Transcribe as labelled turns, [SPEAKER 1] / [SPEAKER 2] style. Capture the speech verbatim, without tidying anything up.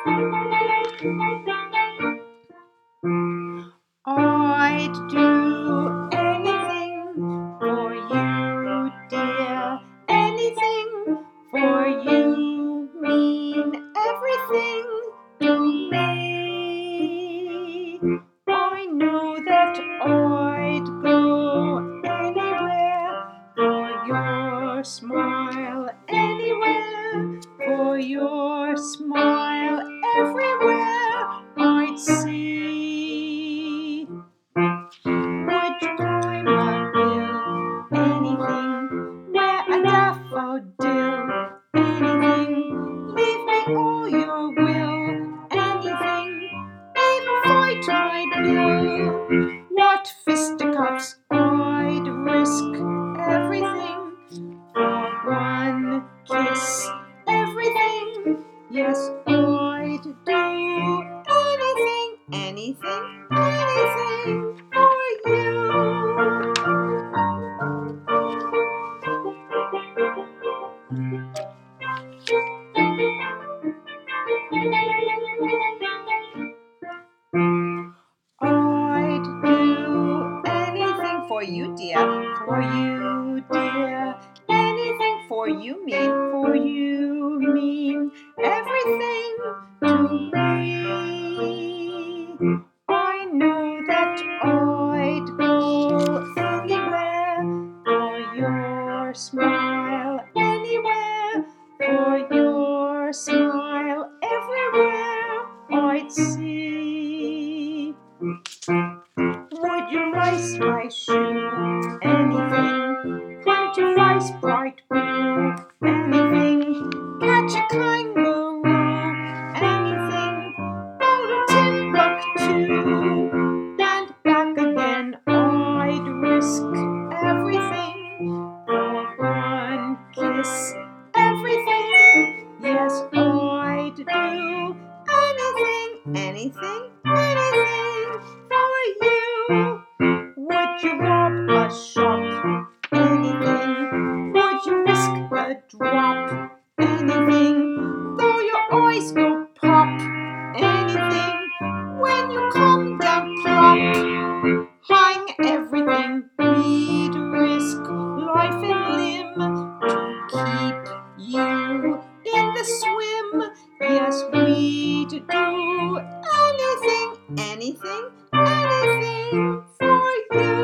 [SPEAKER 1] I'd do anything for you, dear. Anything for you mean everything to me. I know that I'd go anywhere for your smile, anywhere for your smile, everywhere I'd see. Would you climb a hill? Anything. Wear a daffodil? Anything. Leave me all your will? Anything. Even fight my bill? What fisticuffs I'd risk? Everything for one kiss. Everything. Yes, I'd do anything, anything, anything for you. I'd do anything for you, dear, for you, dear. Anything for you mean, for you mean everything to me. I know that I'd go anywhere for your smile, anywhere for your smile, everywhere I'd see. Would you lace my shoe? Anything. Plant your face bright blue? Anything. Catch a kangaroo? Anything. Go to Timbuktu and back again. I'd risk everything for one kiss. Everything. Yes, I'd do anything, anything, anything for you. Would you rob a shop? Anything. Would you risk a drop? Anything. Though your eyes go pop? Anything. When you come down plop, hang everything. We'd risk life and limb to keep you in the swim. Yes, we'd do anything, anything, anything for you.